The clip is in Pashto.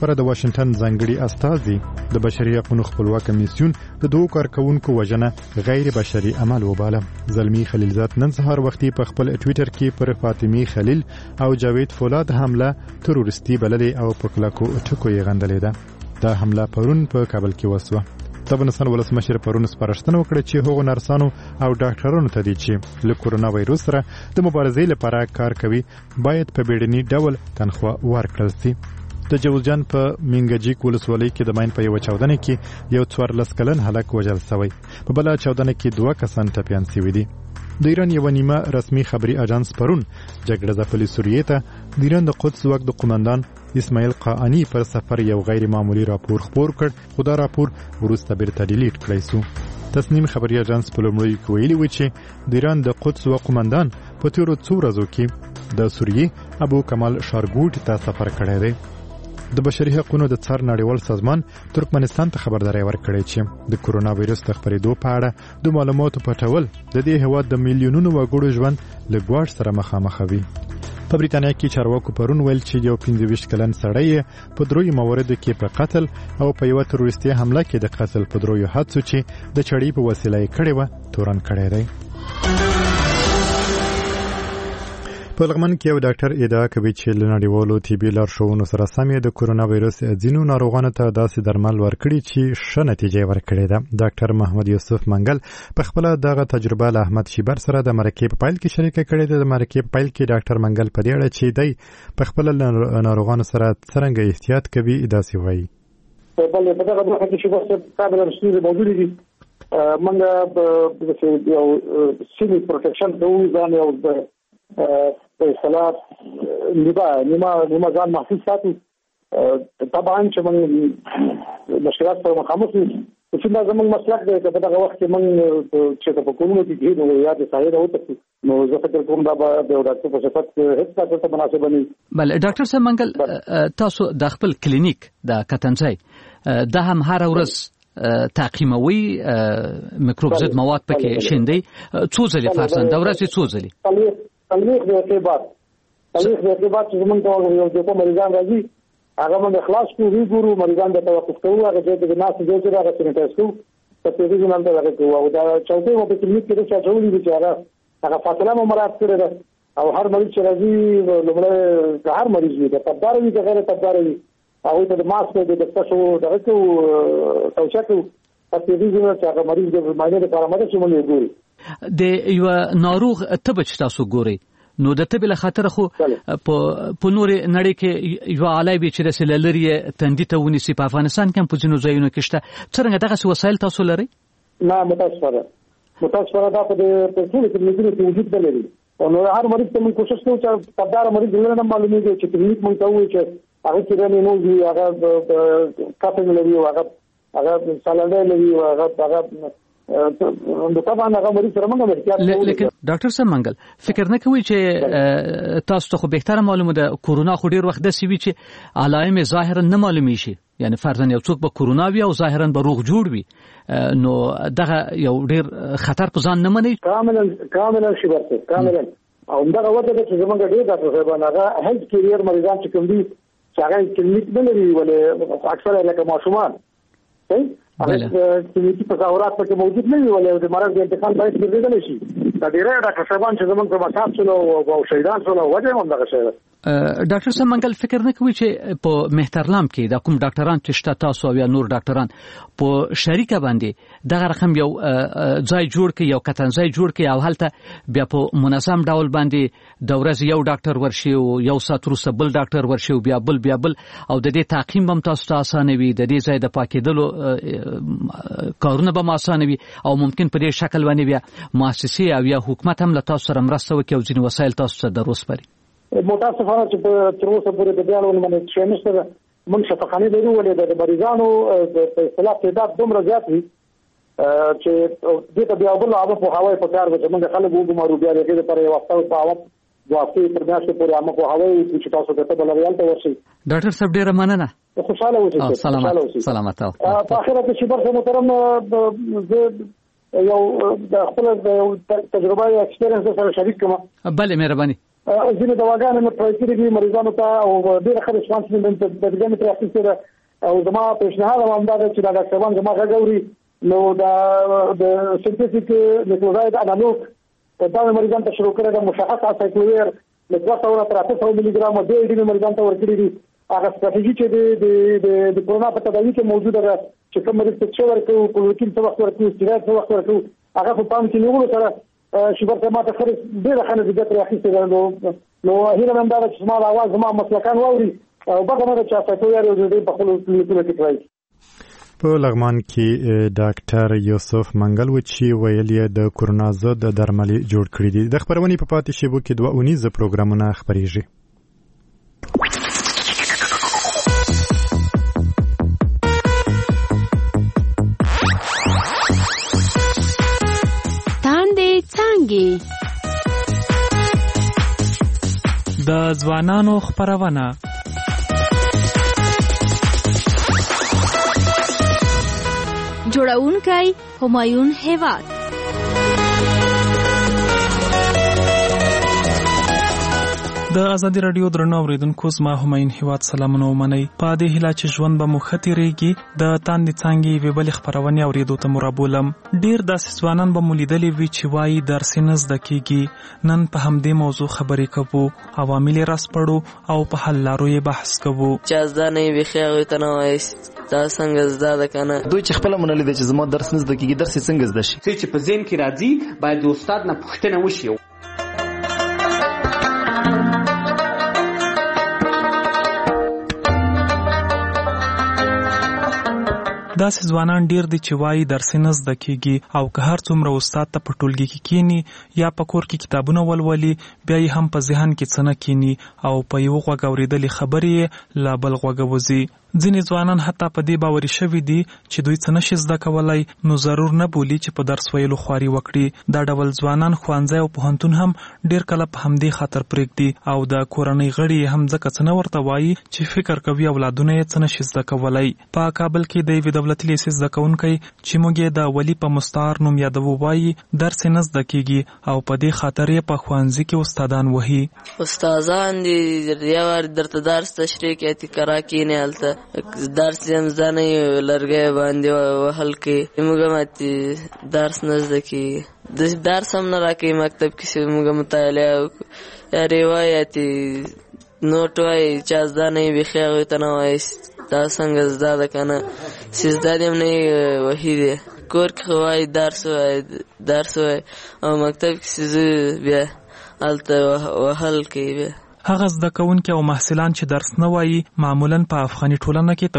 لپاره د واشنگټن ځانګړي استازي د بشري حقوقو خپلواک کمیسیون د دوه کارکونکو وژنه غیر بشري عمل وباله. زلمی خلیلزاد نن سهار وختي په خپل ټوئیټر کې پر فاطمی خلیل او جاوید فولاد حمله تروریستي بللې او په کلاکو ټکو یې غندلې ده. دا حمله پرون په کابل کې وسوه. د افغانستان ولسمشر پرون سپارښتنه وکړه چې هغو نرسانو او ډاکټرانو ته دي چې له کورونا وایروس سره د مبارزې لپاره کار کوي باید په بیړني ډول تنخواه ورکړل شي. د جوزجان په منګجیک ولسوالۍ کې د ماین په یو چاودنه کې یو 14 کلن هلک وژل شوی. په بل چاودنه کې 2 کسان ټپيان شوي دي. د ایران یو نیمه رسمي خبري اژانس پرون جګړه ځپلې سوریې ته د ایران د قدس وقت د قومندان اسماعیل قانی پر سفر یو غیر معمولی راپور خپور کړ، خو دا راپور وروسته بیرته ډیلیټ کړی شو. تصنیم خبري اژانس په لومړي کې ویلي و چې د ایران د قدس وقت قومندان په تیرو څو ورځو کې د سوریې ابو کمال شارګوټ ته سفر کړی دی. د بشري حقوقو د څار نړیوال سازمان ترکمنستان ته خبرداري ورکړې چې د کورونا وایرس د خپرېدو په اړه د معلوماتو پټول د دې هیواد د میلیونونو وګړو ژوند له ګواښ سره مخامخ وي. په بریتانیا کې چارواکو پرون ویل چې یو 25 کلن سړی په دروي مواردو کې په قتل او په یو تروریستي حمله کې د قتل په دروي حادثو چې د چړې په وسیله یې کړې و تورن کړی دی. په لغمن کې یو ډاکټر ادعا کوي چې له نړیوالو طبي لارښوونو سره سم د کورونا وایرس ځینو ناروغانو ته داسې درمل ورکړي چې ښه نتیجه ورکړې ده. ډاکټر محمد یوسف منګل په خپل دغه تجربه له احمد شیبر سره د مرکې په پایل کې شریکه کړې ده. د مرکې په پایل کې ډاکټر منګل په دې اړه چې دی په خپل ناروغانو سره څنګه احتیاط کوي داسې وایي. بل په دغه وخت کې چې بس قابل رسول موجود دي منګه یو سیمي پروټیکشن دوی ځان یو په اصطلاح نیمه ځان محفوظ ساتي. طبعا چې موږ مشکلات سره مخامخ یو چې دا زموږ مسلک دی چې په دغه وخت کې موږ چې په کومو کې دي نو یا د صحیح راوته نو زه فکر کوم دا به د ډاکټر په صفت هیڅ څه ته مناسب نه. بل ډاکټر صاحب منګل تاسو د خپل کلینیک د کتنځای د هم هر ورځ تعقیموي میکروب ضد مواد پکې شیندي څو ځلې فرضاً د ورځې څو ځلې تاریخ د اعتبار چې زمونږ ته یو د مریضان راځي هغه موږ خلاص کوو ګورو مریضان د توقف کوو هغه چې د ناس د جوړه هغه سینټایز کوو په دې ځای باندې هغه کوو او دا چوکۍ په کلینیک کې چې جوړې دي هغه فاصله مو مراعات کړی ده او هر مریض چې راځي لومړی هر مریض وي د تبدار وي د غیر تبدار وي هغه ته د ماسک د تاسو دغه کوو توشک په دې ځای چې هغه مریض د ماینه لپاره مده چې مونږ ګورو د یو ناروغ تبه چې تاسو ګورئ نو د تبه له خاطر خو په نور نړۍ کې یو علاوه چې د سللري تندې ته ونیسي په افغانستان کې په ځینو ځایونو کې شته. څنګه دغه وسایل تاسو لري؟ نه متاسفانه دا په ټول کلینیکونو کې وجود لري او نو هر مریض ته موږ کوشش کوو چې تبدار مریض نه معلومیږي چې کلینیک موږ ته وایي چې هغه چې نه نو هغه کافین لري او هغه سالنډ لري او هغه طبعا هغه مریض سره موږ احتیاط کوو. لیکن ډاکټر صاحب منګل فکر نه کوي چې تاسو ته خو بهتره معلومه ده کورونا خو ډیر وخت د سی وی چې علائم ظاهرا نه معلومي شي یعنی فرضاً یو څوک به کورونا وي او ظاهرا به روغ جوړ وي نو دغه یو ډیر خطر په ځان نه مني کاملا شي ورته کاملا او دغه وجه ده چې زمونږ ډیر ډاکټر صاحبان هغه هیڅ کیریر مریضان چې کوم دي چې هغه کلینیک نه لري ولې اکثره لکه ماشومان هغه کلینیکي تظاهرات پکې موجود نه وي ولې د مرض د انتقال باعث ګرځیدلی شي. دا ډېر ډاکټر صاحبان چې زمونږ په مساف شنو او شهیدان شنو وجه هم دغه شی ده. ډاکټر صاحب منګل فکر نه کوي چې په مهترلام کې د کوم ډاکټران چې شته تاسو او یا نور ډاکټران په شریکه باندې دغه رقم یو ځای جوړ کړي یو کتنځای جوړ کړي او هلته بیا په منظم ډول باندې د ورځې یو ډاکټر ورشي او یو سات وروسته بل ډاکټر ورشي او بیا بل او د دې تعقیم هم تاسو ته اسانه وي د دې ځای د پاکېدلو کارونه به اسانه وي او ممکن په دې شکل باندې بیا مؤسسې او یا حکومت هم له تاسو سره مرسته وکړي او ځینې وسایل تاسو ته دروسپري. متاسفانه چې په تر اوسه پورې د بیانونو باندې چې نشته موږ شفاخانه لرو ولې د مریضانو په اصطلاح تعداد دومره زیات وي چې دې ته بیا بل هغه په هواي په کار چې موږ خلک وګورو بیا لري لپاره یو وخت په هوا دوه تر میاشتې پورې هغه په هواي چې تاسو ته بل ریال ته ورشي. ډاکټر صاحب ډیره مننه. خوشاله اوسئ. سلامات. په اخر کې چې برخه محترم یو د خپل تجربه یا ایکسپیرینس سره شریک کوم. بله مهرباني. ځینې دواګانې مې ټرای کړې دي مریضانو ته او ډېره ښه ریسپانس مې د دې مې ترې اخیستې ده او زما پیشنهاد هم دا دی چې دا ډاکټران زما غږ اوري نو د سنتیټیک نیوکلیوټاید انالوګ دا مریضان ته شروع کړی د مشخص اسایکلوویر د 200 تر 800 ملي ګرام د دې مریضان ته ورکړي دي هغه ستراتیژي چې د کورونا په تداوی کې موجوده ده چې کوم مریض ته څو ورکوي کلوروکین څو وخت ورکوي سټیراید څو وخت ورکوي هغه په پام کې نیولو سره شوګر ته ماته خرج ډېر ښه نتیجه ترې اخیستې ده نو هیله مند ده چې زما د اواز زما مسلکان واوري او بګه نه ده چې اسایکلوویر یو ځای په خپلو کلینیکونو کې کړی. په لغمان کې ډاکټر یوسف منګل و چې ویل یې د کورونا ضد درملې جوړ کړي دي. د خبرونې په پاتې شیبو کې 2 اونیزه پروګرامونه خبرېږي. د ځوانانو خبرونه جوړونکی همایون هیواد. د ازادي رادیو درنو اوریدونکو زما همایون هیواد سلامونه ومنئ. په دې هیله چې ژوند به مو ښه تېرېږي د تاندې څانګې یوې بلې خپرونې اورېدو ته مو رابولم. ډېر داسې ځوانان به مو لیدلي وي چې وایي درس یې نه زده کېږي. نن په همدې موضوع خبرې کوو، عوامل یې راسپړو او په حل لارو یې بحث کوو. چا زده نه وي بیخي هغوی ته نه وایست دا څنګه زده ده که نه. دوی چې خپله منلې ده چې زما درس نه زده کېږي، درس یې څنګه زده شي؟ څه چې په ذهن کې راځي باید د استاد نه پوښتنه وشي. داسې ځوانان ډیر دي چې وایي درس نه زده کېږي او که هر څومره استاد ته په ټولګي کې کینی یا په کور کې کتابونه ولولي بیا یې هم په ذهن کې څه نه کینی او په یو غوږ اورېدلې خبرې یې لا بل غوږ وځي. ځینې ځوانان حتی په دې باوري شوي دي چې دوی څه نشي زده کولی نو ضرور نه بولي چې په درس ویلو خواري وکړي. دا ډول ځوانان ښوونځی او پوهنتون هم ډیر کله په همدې خاطر پرېږدي او د کورنۍ غړي هم ځکه څه نه ورته وایي چې فکر کوي اولادونه یې څه نشي زده کولی. په کابل کې د یوې دولتي لیسې زده کوونکی چې موږ یې د ولی په مستعار نوم یادوو وایي درس یې نه زده کېږي او په دې خاطر یې په ښوونځي کې استادان وهي. استادان دي یو وار درته درس تشریح کوي تکرار کینې هلته درس هم زده نه وي لرګی باندې وهل کوي موږ هم درس نه زده کېږي. درس هم نه راکوي مکتب کې چې موږ مطالعه وکړو یا روایتي نوټ وایي چا زده نه وي بیخي هغوی ته نه وایست دا څنګه زده ده که نه چې زده دې هم نه وي وهي دی. کور کې خو وایي درس وایي او مکتب کې چې زه بیا هلته وهل کوي. بیا هغه زده کوونکي او محصلان چې درس نه وایي معمولاً په افغاني ټولنه کې